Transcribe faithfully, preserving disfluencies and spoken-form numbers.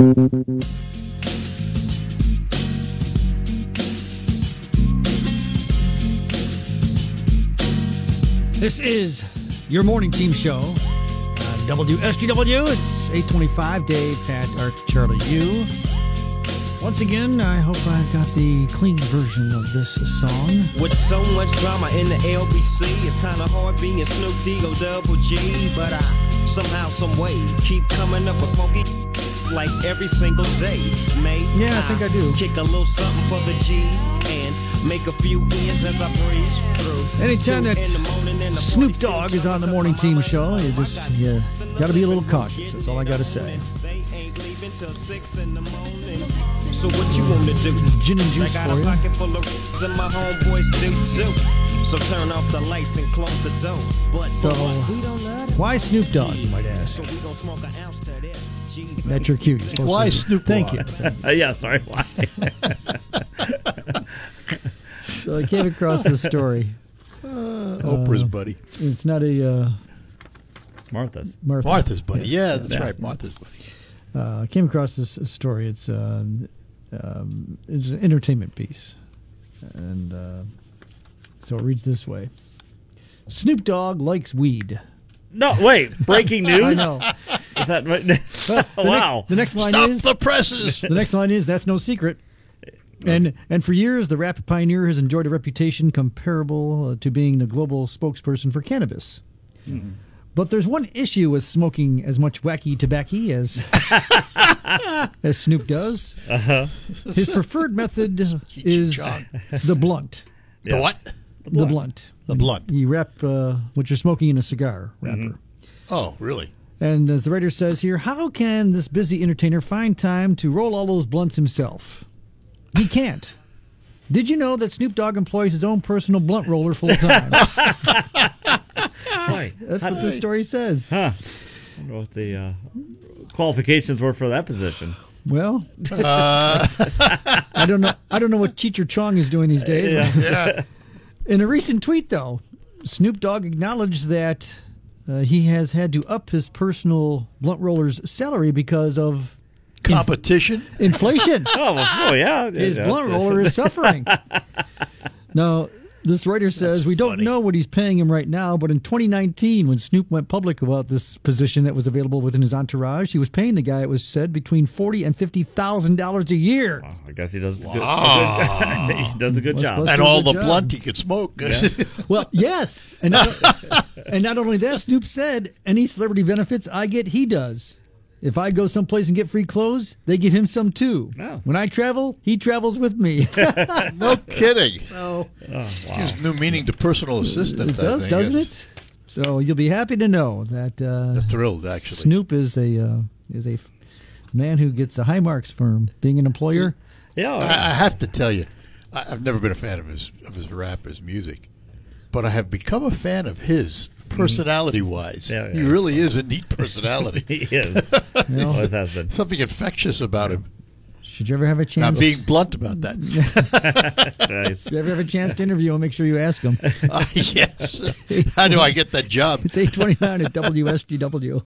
This is your morning team show. Uh, W S G W. It's eight twenty-five. Dave, Pat, Art, Charlie, you. Once again, I hope I've got the clean version of this song. With so much drama in the L B C, it's kind of hard being Snoop D-O Double G. But I somehow, some way, keep coming up with funky like every single day. May Yeah, I think I do. Kick a little something for the G's and make a few ends as I breeze through. Anytime that Two in the morning and the Snoop party still Dogg is on the jumping morning up team my show, you leg. just you got to be a little cautious. That's all I got to say. They ain't leaving till six in the morning. So what you want to do? Gin and juice I got for a you. pocket full of and my homeboys do too. So turn off the lights and close the door. But So, for what? We don't love it. Why Snoop Dogg, you might ask? So we gon' smoke an ounce to this. Jesus. That's your cue. You're supposed Why to, Snoop Thank Dogg? you. Thank you. Uh, yeah, sorry. Why? So I came across this story. Uh, Oprah's buddy. It's not a uh, Martha's. Martha. Martha's buddy. Yeah, that's Yeah. right. Martha's buddy. Uh, I came across this story. It's uh, um, it's an entertainment piece, and uh, so it reads this way: Snoop Dogg likes weed. No, wait. Breaking news? I know. Is that right? The Wow. Next, the next line Stop is the presses. the next line is that's no secret. And and for years, the rap pioneer has enjoyed a reputation comparable uh, to being the global spokesperson for cannabis. Mm-hmm. But there's one issue with smoking as much wacky tobacco as as Snoop does. Uh-huh. His preferred method is Chong. the blunt. The Yes. what? The blunt. The blunt. You wrap uh, what you're smoking in a cigar wrapper. Mm-hmm. Oh, really? And as the writer says here, how can this busy entertainer find time to roll all those blunts himself? He can't. Did you know that Snoop Dogg employs his own personal blunt roller full time? Boy, That's what the story says. huh. I don't know what the uh, qualifications were for that position. Well, Uh, I don't know. I don't know what Cheech or Chong is doing these days. Yeah. yeah. In a recent tweet, though, Snoop Dogg acknowledged that uh, he has had to up his personal blunt roller's salary because of inf- Competition. inflation. Oh, well, oh yeah. His Yeah, blunt that's- roller is suffering. Now, this writer says That's we don't funny. know what he's paying him right now, but in twenty nineteen, when Snoop went public about this position that was available within his entourage, he was paying the guy, it was said, between forty and fifty thousand dollars a year. Well, I guess he does a good, Wow. a good, he does a good Well, job. supposed And do a all good the job. blunt he could smoke. Well, yes, and not, and not only that, Snoop said, any celebrity benefits I get, he does. If I go someplace and get free clothes, they give him some too. Oh. When I travel, he travels with me. No kidding. So Oh, wow. Gives new meaning to personal assistant. it does, I think. doesn't It's- it? So you'll be happy to know that uh, Thrilled, actually. Snoop is a uh, is a f- man who gets the high marks for being an employer. Yeah. I, I have to tell you, I, I've never been a fan of his of his rap, his music, but I have become a fan of his personality-wise. Yeah, yeah. He really is a neat personality. he is. Well, Always has been. Something infectious about him. should you ever have a Not chance? being blunt about that. Nice. Should you ever have a chance to interview him? Make sure you ask him. Uh, yes. How do I get that job? It's eight twenty nine at W S G W.